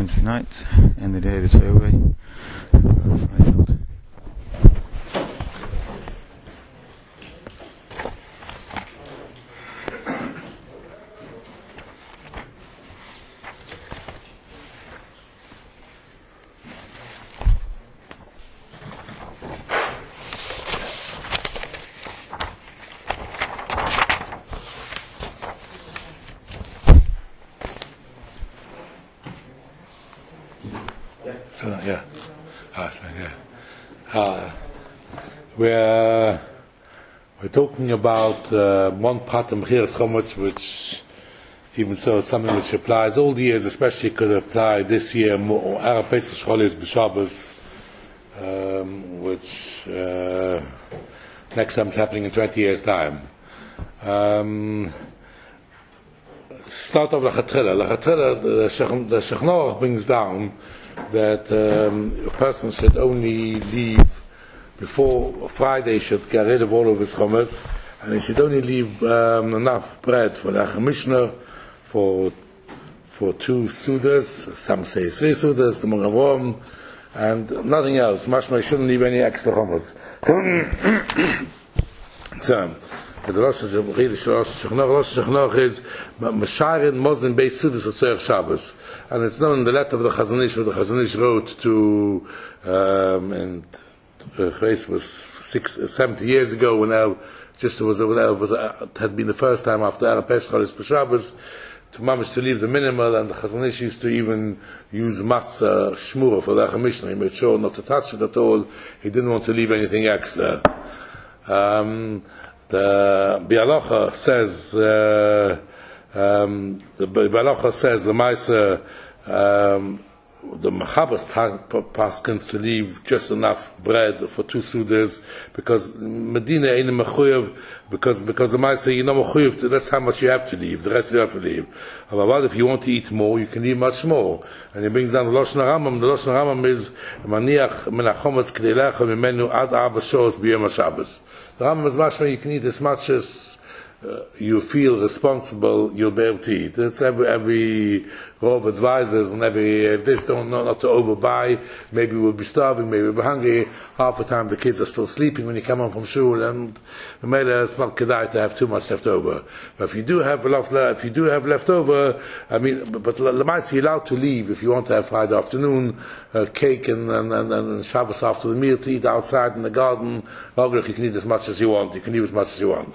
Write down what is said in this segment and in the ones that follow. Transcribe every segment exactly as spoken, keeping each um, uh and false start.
Wednesday night, and the day of the Toyaway, Freifeld. Yeah, ah, so, yeah. Uh, we're we're talking about uh, one part of Mechiras Chometz, which, even so, it's something which applies all the years, especially could apply this year. Arab Pesach Shcholis B'Shabbos, um, which uh, next time is happening in twenty years' time. Um, start off Lachatrila. Lachatrila, the Shech Noach brings down that um, a person should only leave before Friday, should get rid of all of his chometz, and he should only leave um, enough bread for the Mishnah, for for two sudas, some say three sudas, the Mogavom, and nothing else. Mashma shouldn't leave any extra chometz. So, the Rosh Hashanah is Masharin Moslem based Sudas Asoyer Shabbos, and it's known in the letter of the Chazon Ish, where the Chazon Ish wrote to, um, and Chayes was six, seventy years ago, when El just was, when El was, uh, had been the first time after Arab Pesach Shabbos to mamish to leave the minimal, and the Chazon Ish used to even use matzah shmura for the Mishnah. He made sure not to touch it at all. He didn't want to leave anything extra. Um, The Bialacha says, uh, um, the Bialacha says, the Maisa, um, the Machabas paskins to leave just enough bread for two sudas, because Medina ain't mechuyev, because because the Maisa, you know, mechuyev, that's how much you have to leave. The rest you have to leave. But if you want to eat more, you can leave much more. And he brings down the Lashon Rambam. The Lashon Rambam is maniach min hachometz k'dei lecha mimenu ad arba shos b'yom haShabbos. The Rambam is mashma, you can eat as much as uh, you feel responsible, you'll be able to eat. It's every, every row of advisors, and every, if this don't know not to overbuy, maybe we'll be starving, maybe we'll be hungry. Half the time the kids are still sleeping when you come home from shul, and maybe it's not kedai to have too much left over. But if you do have left, if you do have left over, I mean, but Lamaisi, you're allowed to leave if you want to have Friday afternoon, uh, cake and, and, and, and Shabbos after the meal to eat outside in the garden. You can eat as much as you want. You can leave as much as you want.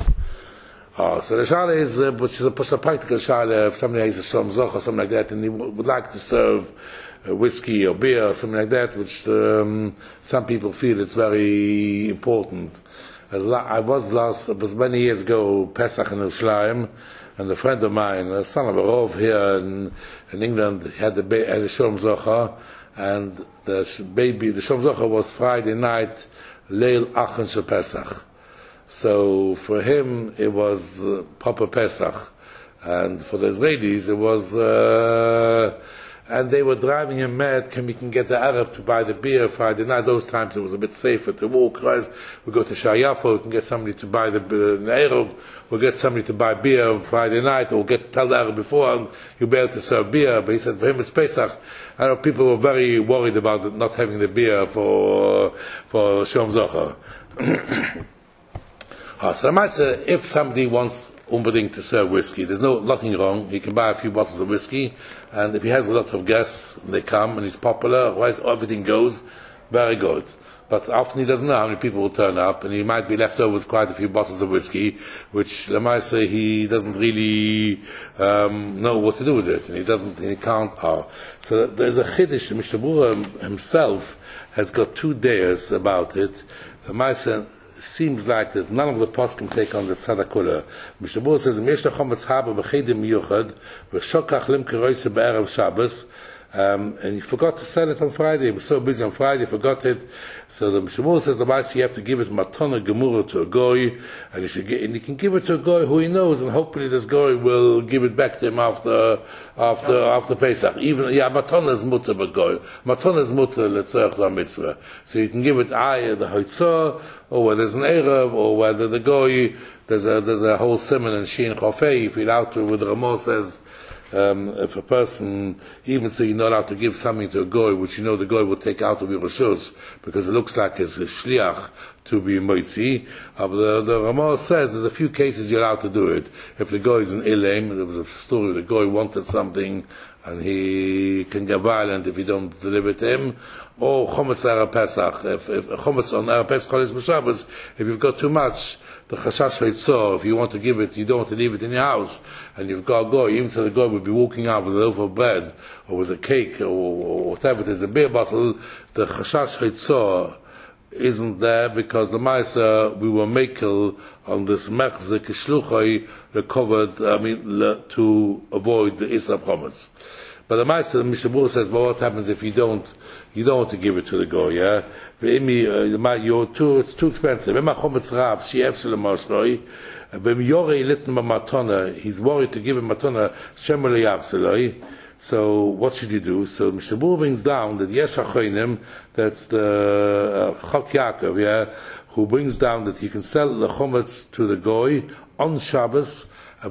Oh, so the shale is, uh, which is a, a practical shale, if somebody has a shalom zoch or something like that, and he w- would like to serve uh, whiskey or beer or something like that, which um, some people feel it's very important. I was last, it was many years ago, Pesach in Yerushalayim, and a friend of mine, a son of a Rov here in, in England, had a, ba- had a shalom zocha, and the sh- baby, the shalom zocha was Friday night, Leil Achen Shel Pesach. So for him it was uh, proper Pesach, and for the Israelis it was, uh, and they were driving him mad. Can we can get the Arab to buy the beer Friday night? Those times it was a bit safer to walk. Right? We go to Shayafo, we can get somebody to buy the beer in the Erev. We'll get somebody to buy beer Friday night, or get tell the Arab before, and you'll be able to serve beer. But he said for him it's Pesach. I know people were very worried about not having the beer for for Shom Zocha. Uh, so if somebody wants unbedingt to serve whiskey, there's no nothing wrong. He can buy a few bottles of whiskey, and if he has a lot of guests, and they come, and he's popular, otherwise everything goes, very good. But often he doesn't know how many people will turn up, and he might be left over with quite a few bottles of whiskey, which Lamaisa he doesn't really um, know what to do with it, and he doesn't, he can't. Uh, so there's a chiddush. Mishnah Berurah himself has got two days about it. Lamaisa seems like that none of the posts can take on the tzadakula. Mishnah Berurah says, "Yesh lechometz haba b'chedim miyuchad v'shokach limkeroise be'erev Shabbos." Um, and he forgot to sell it on Friday. He was so busy on Friday, he forgot it. So the Mishnah Berurah says, the Maisi, you have to give it matana gemura to a goy, and he should get, and he can give it to a goy who he knows, and hopefully this goy will give it back to him after after after Pesach. Even yeah, matana is mutter but goy. Matana is mutter letzorach la mitzvah. So you can give it ayah the hoitzah, or where there's an erev, or whether the goy there's a there's a whole simon in Shin Chofei. If you're allowed to, with the Ramah says. um, if a person, even so you're not allowed to give something to a goy, which you know the goy will take out of your reshus, because it looks like it's a shliach to be moitzi. Uh, the, the Ramah says there's a few cases you're allowed to do it. If the goy is an ilem, there was a story, the goy wanted something, and he can get violent if you don't deliver to him. Or chometz Erev Pesach, if, if chometz on Erev Pesach Chodesh B'Shabbos, if you've got too much, the chashash haitzah, if you want to give it, you don't want to leave it in your house, and you've got a goy, even so the goy would be walking out with a loaf of bread, or with a cake, or, or whatever it is, a beer bottle, the chashash haitzah isn't there, because the Maisa, we were makel on this mechzik shluchai, recovered, I mean, le, to avoid the Isra of chometz. But the Maisa, the Mishabur says, but what happens if you don't, you don't want to give it to the goy, yeah? You're too, it's too expensive. He's worried to give him matana, so what should you do? So Mishabur brings down that Yesh HaChoinim, that's the uh, Chok Yaakov, yeah, who brings down that you can sell the chometz to the goy on Shabbos,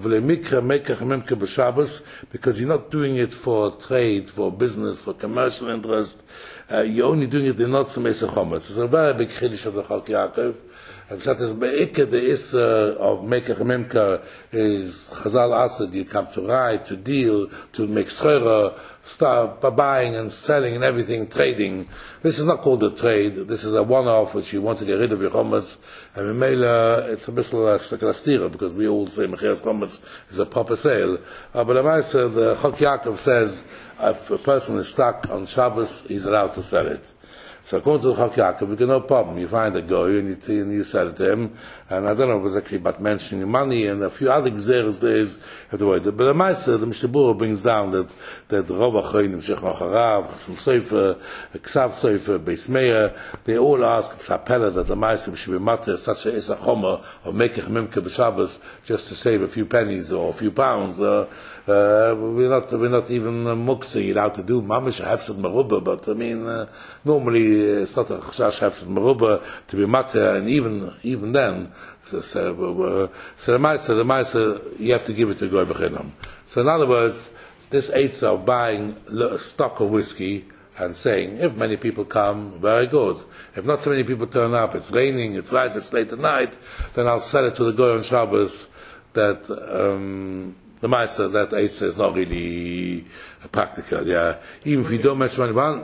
because you're not doing it for trade, for business, for commercial interest. Uh, you're only doing it in not some chometz. It's a very big chiddush of the Chok Yaakov. And so the be'ikah, the issa of mekach memka is Chazal Asad, you come to write, to deal, to make schera, start buying and selling and everything, trading. This is not called a trade. This is a one-off which you want to get rid of your chometz. And in Mela, it's a bit like a stira, because we all say mechias chometz is a proper sale. Uh, but the the Chok Yaakov says if a person is stuck on Shabbos, he's allowed to sell it. So according to the Chok Yaakov, we get no problem. You find a goy and you, and you sell it to him. And I don't know if it was actually about mentioning money and a few other gzeres there is of the way. But the Maisa, the Mishabura brings down that that Rav Achoinim, Shech Nocharav, Chasam Sofer, Ksav Sofer, Beis Meir, they all ask Sapela that the Maisa should be matter such a Isa Chomer or Mekech Memke B'Shabbos just to save a few pennies or a few pounds. Uh, uh, we're not we're not even uh, muksi allowed to do Mamish Hefsed Merubah, but I mean uh, normally it's not a Chashash Hefsed Merubah to be matter, and even even then. So, uh, so the Maisa, the Maisa, you have to give it to Goy B'Chinam. So in other words, this eitzah of buying a stock of whiskey and saying, if many people come, very good. If not so many people turn up, it's raining, it's light, it's late at night, then I'll sell it to the Goy on Shabbos. That um, the Maisa, that eitzah is not really practical. Yeah, even if you don't mention anyone.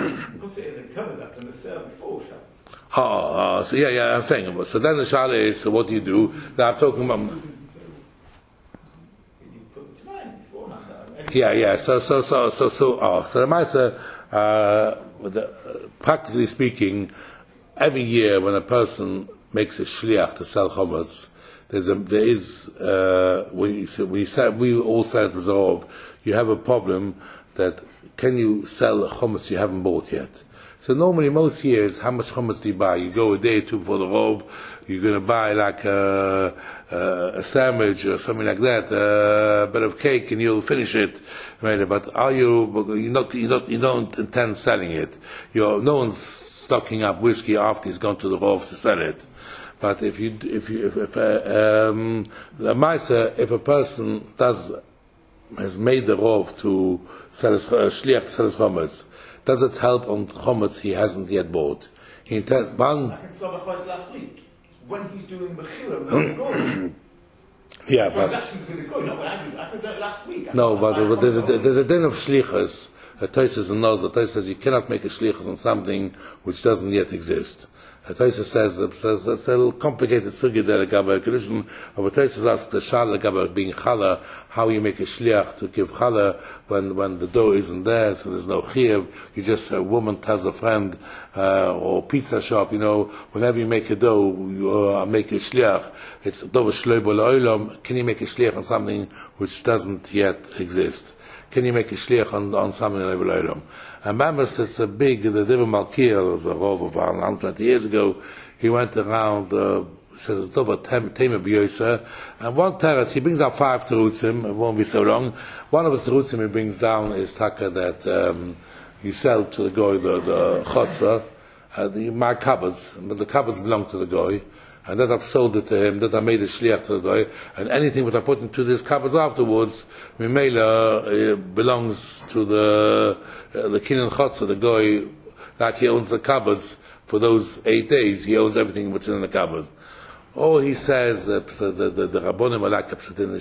Oh, uh, so yeah, yeah, I'm saying about. So then the shala is, so what do you do? Now I'm talking about. Yeah, yeah. So, so, so, so, so. Oh, so the Maisa, uh, uh, practically speaking, every year when a person makes a shliach to sell chometz, there's a, there is uh, we we said we all said it was all. You have a problem that can you sell chometz you haven't bought yet? So normally, most years, how much chometz do you buy? You go a day or two before the Rov, you're going to buy like a, a, a sandwich or something like that, a bit of cake, and you'll finish it. Right? But are you? You not you not you don't intend selling it. You're, no one's stocking up whiskey after he's gone to the Rov to sell it. But if you if you if, if uh, um, the Maisa, if a person does has made the Rov to sell his uh, shliach to sell his chometz, does it help on chometz he hasn't yet bought? He intend, one, I saw the chometz last week. When he's doing bechira with the goy. Yeah, but transactions with the goy. Not when I do. I could do it last week. No, but, but there's a there's a din of shlichus. A Tosfos knows that Tosfos says you cannot make a shlichus on something which doesn't yet exist. A Tosfos says says it's a little complicated sugi there about condition. But Tosfos asks the shal about being challah, how you make a shliach to give challah when when the dough isn't there, so there's no chiyuv. You just a woman tells a friend uh, or pizza shop, you know, whenever you make a dough, you uh, make a shliach. It's dough shloibo la'olam. Can you make a shliach on something which doesn't yet exist? Can you make a shliach on, on something like Olam? And Bambas, it's a big, the Divrei Malkiel, was a rov of one hundred twenty years ago, he went around, uh, says, it's over Tema B'Yoser, and one teretz, he brings out five terutzim, it won't be so long. One of the terutzim he brings down is taka that um, you sell to the goy the, the chotzer, uh, the, my cupboards, but the cupboards belong to the goy, and that I've sold it to him, that I made a shliach to the guy, and anything that I put into this cupboards afterwards, Mimela uh, belongs to the uh, the Kinyan Chotzer, the guy, like he owns the cupboards for those eight days, he owns everything what's in the cupboard. Oh, he says, uh, the, the, the Rabbonim Alak, in the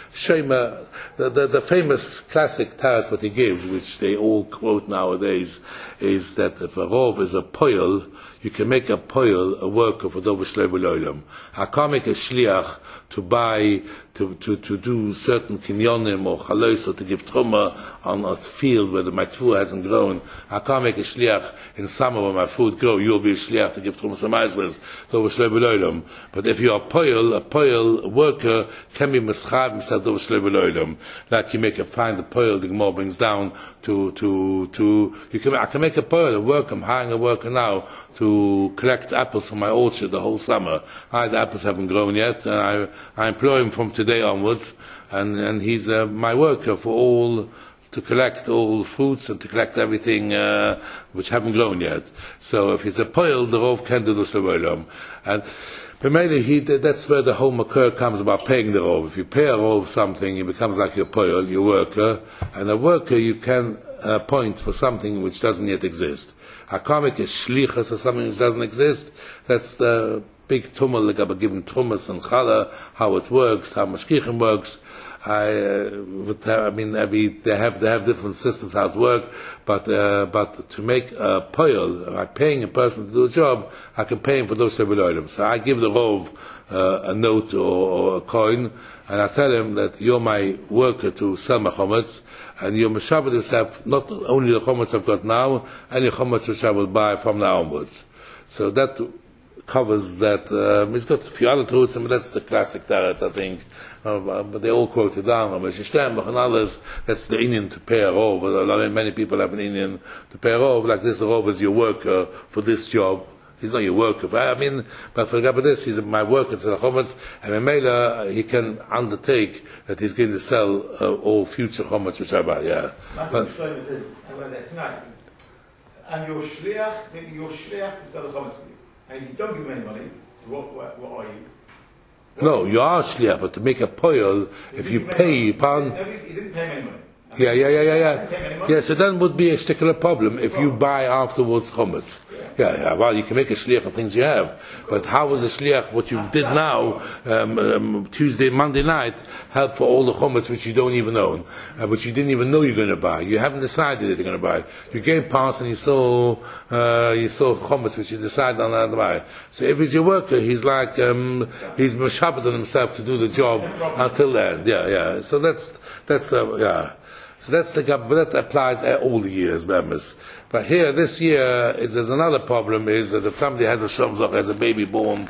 Shema, the, the, the famous classic task what he gives, which they all quote nowadays, is that if a rov is a poil, you can make a poil a worker for Dover Shlev L'Olam. I can't make a shliach to buy, to, to, to do certain kinyonim or chalos or to give truma on a field where the my tefillah hasn't grown. I can't make a shliach in summer when my food grow. You'll be a shliach to give truma some maizres, Dover Shlev L'Olam. But if you're a poil, a poil worker can be mischav himself Dover Shlev L'Olam. Like you make a find the poil, the Gemara brings down to, to, to, you can, I can make a poil, a worker, I'm hiring a worker now to collect apples from my orchard the whole summer. I, the apples haven't grown yet, and I, I employ him from today onwards, and, and he's uh, my worker for all, to collect all fruits and to collect everything uh, which haven't grown yet. So if he's a poil, the rov can do the shlevolam. And but mainly he, that's where the whole makor comes about paying the rov. If you pay a rov something, he becomes like your poil, your worker, and a worker you can appoint for something which doesn't yet exist. I can't make a shlichus or something which doesn't exist. That's the big tumul about giving trumas and challah, how it works, how mashkichim works. I, uh, I mean, every, they have they have different systems how it works, but uh, but to make a poil, by paying a person to do a job, I can pay him for those items. So I give the rov uh, a note or, or a coin, and I tell him that you're my worker to sell my chometz, and you're meshabed yourself not only the chometz I've got now, any chometz which I will buy from now onwards. So that covers that. Um, he's got a few other truths, but that's the classic taretz, I think. Uh, but they all quote it down. And others, that's the Indian to pay a rov. Many people have an Indian to pay a rov. Like this, the rov is your worker for this job. He's not your worker. I mean, but for example, this, he's my worker to the chometz, and in Mela, he can undertake that he's going to sell uh, all future chometz which I buy. Yeah. But, that's nice. And your shliach, maybe your shliach to sell the chometz for you. And if you don't give him any money, so what, what, what are you? What no, you are shliach, but to make a poil, if you pay upon... No, he didn't pay him any money. Yeah, yeah, yeah, yeah, yeah. Yeah, so then would be a particular problem if you buy afterwards chometz. Yeah, yeah, well, you can make a shliach of things you have, but how is a shliach, what you did now, um, um, Tuesday, Monday night, help for all the chometz which you don't even own, uh, which you didn't even know you're going to buy. You haven't decided that you're going to buy. You gave pass and you saw, uh, you saw chometz which you decided on how to buy. So if he's your worker, he's like, um, he's meshabed on himself to do the job until then. Yeah, yeah. So that's, that's, uh, yeah. So that's the but that applies all the years, members. But here, this year, is, there's another problem: is that if somebody has a shomzach, has a baby born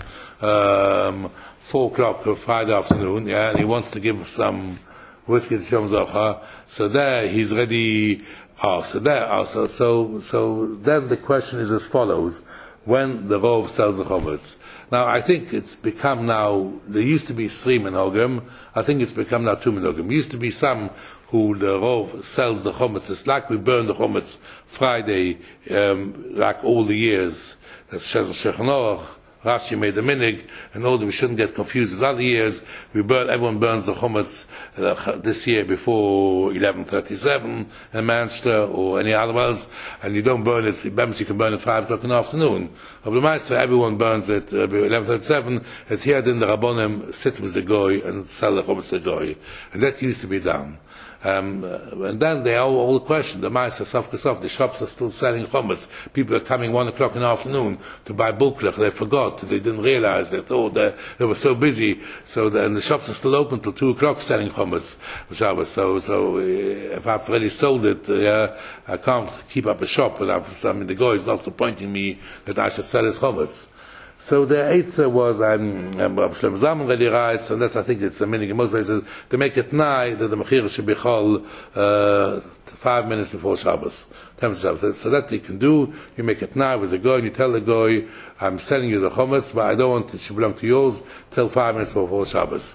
um, four o'clock or Friday afternoon, yeah, and he wants to give some whiskey to shomzach, so there he's ready. Oh, so there, oh, so so so then the question is as follows: when the rov sells the chometz. Now, I think it's become now. There used to be three minhagim. I think it's become now two minhagim. Used to be some who the rov sells the chometz. It's like we burn the chometz Friday, um, like all the years. That's Shech Noach. Rashi made the minig, in order we shouldn't get confused with other years. We burn, everyone burns the chometz uh, this year before eleven thirty-seven in Manchester or any other else, and you don't burn it. Perhaps you can burn it five o'clock in the afternoon. But the Meister, everyone burns it uh, eleven thirty-seven. As here, then the Rabbonim sit with the goy and sell the chometz to the goy, and that used to be done. Um, and then they all, all question, the Meister, Safkasaf, the shops are still selling chometz. People are coming one o'clock in the afternoon to buy bulklach. They forgot, they didn't realize, they thought they, they were so busy. So the, and the shops are still open till two o'clock selling chometz. So, so if I've already sold it, uh, I can't keep up a shop without some, the guy is not appointing me that I should sell his chometz. So the Eitzah was, um, um, Shlomo Zalman really writes, and that's, I think it's a meaning in most places, to make it nigh that the Mechira should be chol, uh, five minutes before Shabbos. So that you can do, you make it nigh with the goy, and you tell the goy, I'm selling you the chometz, but I don't want it to belong to yours, till five minutes before Shabbos.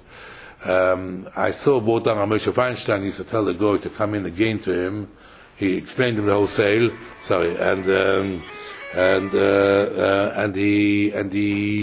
Um, I saw Botan Moshe Feinstein used to tell the goy to come in again to him. He explained to him the whole sale, sorry, and, um, and uh, uh, and he and he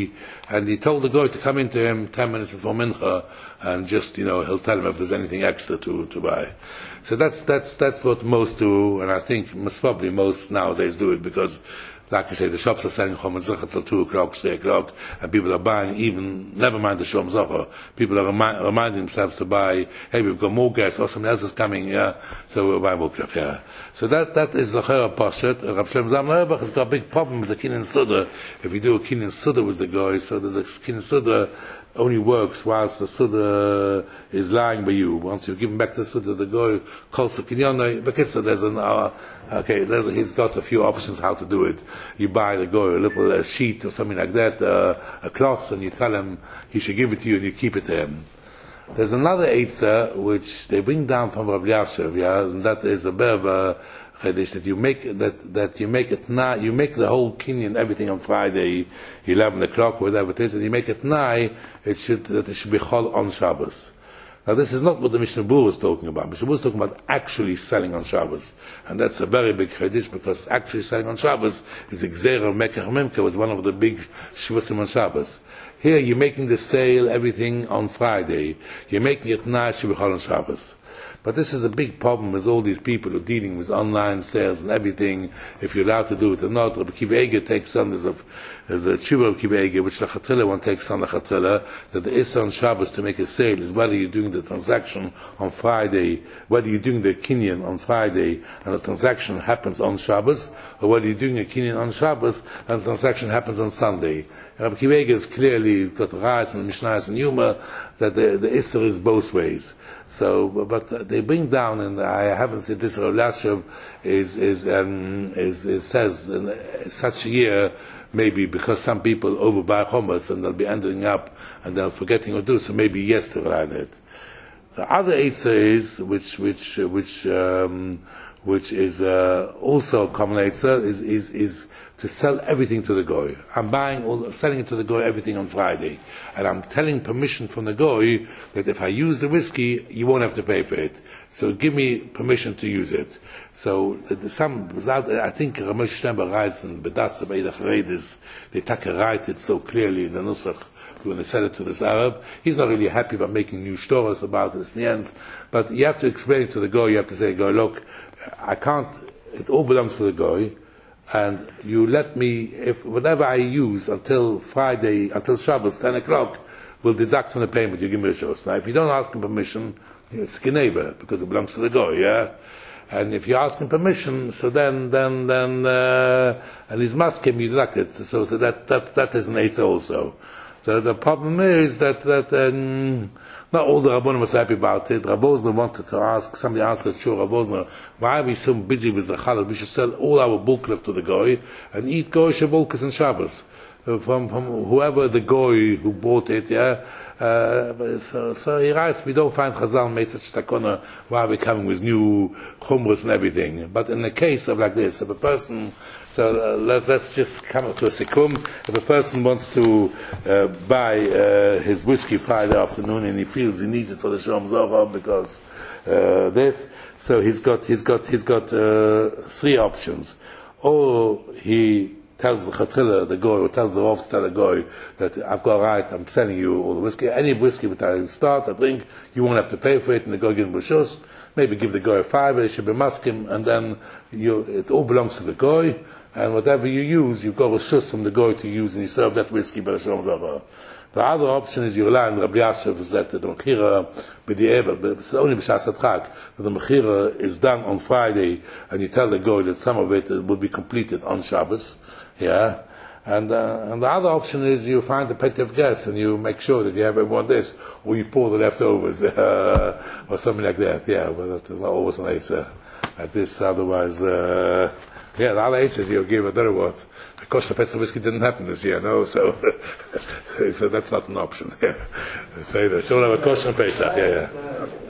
and he told the guy to come into him ten minutes before mincha, and just, you know, he'll tell him if there's anything extra to, to buy. So that's that's that's what most do, and I think most probably most nowadays do it, because, like I say, the shops are selling Chom Zacha till two o'clock, three o'clock, and people are buying even, never mind the Chom Zacha, people are remi- reminding themselves to buy, hey, we've got more gas, or something else is coming, yeah, so we'll buy more gas, yeah. So that, that is L'chera Pashat. Rav Shlomo Zalman Auerbach has got a big problem with the Kinyan Suda. If you do a Kinyan Suda with the guy, so there's a Kinyan Suda only works whilst the Suda is lying by you. Once you give him back the Suda, the guy calls the Kinyan, but so there's an, uh, okay, there's, he's got a few options how to do it. You buy the guy a little uh, sheet or something like that, uh, a cloth, and you tell him he should give it to you and you keep it to him. There's another Eitzah which they bring down from Rabbi Yashiv, yeah, and that is a bit of a chiddush, that you make that that you make it now, you make the whole kinyan everything on Friday, eleven o'clock, whatever it is, and you make it now. It should that it should be chol on Shabbos. Now this is not what the Mishnah Berurah is talking about. Mishnah Berurah is talking about actually selling on Shabbos, and that's a very big chiddush, because actually selling on Shabbos is the Gzeira of Mekach Memka, was one of the big shvusim on Shabbos. Here you're making the sale, everything on Friday. You're making it now, should be chol on Shabbos. But this is a big problem with all these people who are dealing with online sales and everything, if you're allowed to do it or not. Rabbi Akiva Eiger takes on this of uh, the Tshuva of Akiva Eiger, which the Chatrila one takes on the Chatrila, that the Issa on Shabbos to make a sale is whether you're doing the transaction on Friday, whether you're doing the Kinyan on Friday and the transaction happens on Shabbos, or whether you're doing a Kinyan on Shabbos and the transaction happens on Sunday. Rabbi Akiva Eiger is clearly got Rais and Mishnayos and Yuma, that the, the Issa is both ways. So, but they bring down, and I haven't seen this. Rav Yashiv is is um, is, is says in such a year, maybe because some people overbuy chometz and they'll be ending up and they're forgetting to do so. Maybe yes to write it. The other eitzah is which which which um, which is uh, also a common eitzah is is is. to sell everything to the goy. I'm buying all, selling it to the goy everything on Friday, and I'm telling permission from the goy that if I use the whiskey, you won't have to pay for it. So give me permission to use it. So the, some without, I think Ramesh Shtember writes in Bedatz of Eidach Reidis, they take a write it so clearly in the Nusach when they sell it to this Arab. He's not really happy about making new stories about this Nians, but you have to explain it to the goy. You have to say, "Goy, look, I can't. It all belongs to the goy." And you let me, if whatever I use until Friday, until Shabbos, ten o'clock, will deduct from the payment you give me a shos. Now, if you don't ask him permission, it's geneva, because it belongs to the goy, yeah? And if you ask him permission, so then, then, then, uh, and his maskim, you deduct it. So, so that, that, that is an eitzah also. So the problem is that, that, um, not all the Rabbonim were so happy about it. Rav Wosner wanted to ask, somebody asked that, sure, Rav Wosner, why are we so busy with the challah? We should sell all our bulk to the goy and eat goyish bulkas and Shabbos. From, from whoever the goy who bought it, yeah. Uh, so, so he writes, we don't find Chazal made such takona why we're coming with new chumras and everything. But in the case of like this, if a person, so uh, let, let's just come to a sikum. If a person wants to uh, buy uh, his whiskey Friday afternoon and he feels he needs it for the Shalom Zohar because uh, this, so he's got he's got he's got uh, three options. Or he tells the Chatrila, the goy, or tells the Rav to tell the goy that I've got right, I'm selling you all the whiskey, any whiskey that I start, I drink, you won't have to pay for it, and the goy gives him a shus, maybe give the goy a fiver, it should be maskim, and then you, it all belongs to the goy, and whatever you use, you've got a shus from the goy to use, and you serve that whiskey by the Shalom Zohar. The other option is you rely on Rabbi Yashiv, is that the Mechira b'di'evet, but it's only b'shas Chag, that the Mechira is done on Friday, and you tell the goy that some of it will be completed on Shabbos, yeah, and uh, and the other option is you find a petty of gas and you make sure that you have everyone this, or you pour the leftovers, uh, or something like that, yeah, but that is not always an answer at this, otherwise, uh, yeah, the other answers you give, I don't know what. Of course, the Pesach whiskey didn't happen this year, no, so so that's not an option, yeah. So, so we'll have a kosher Pesach, yeah, yeah.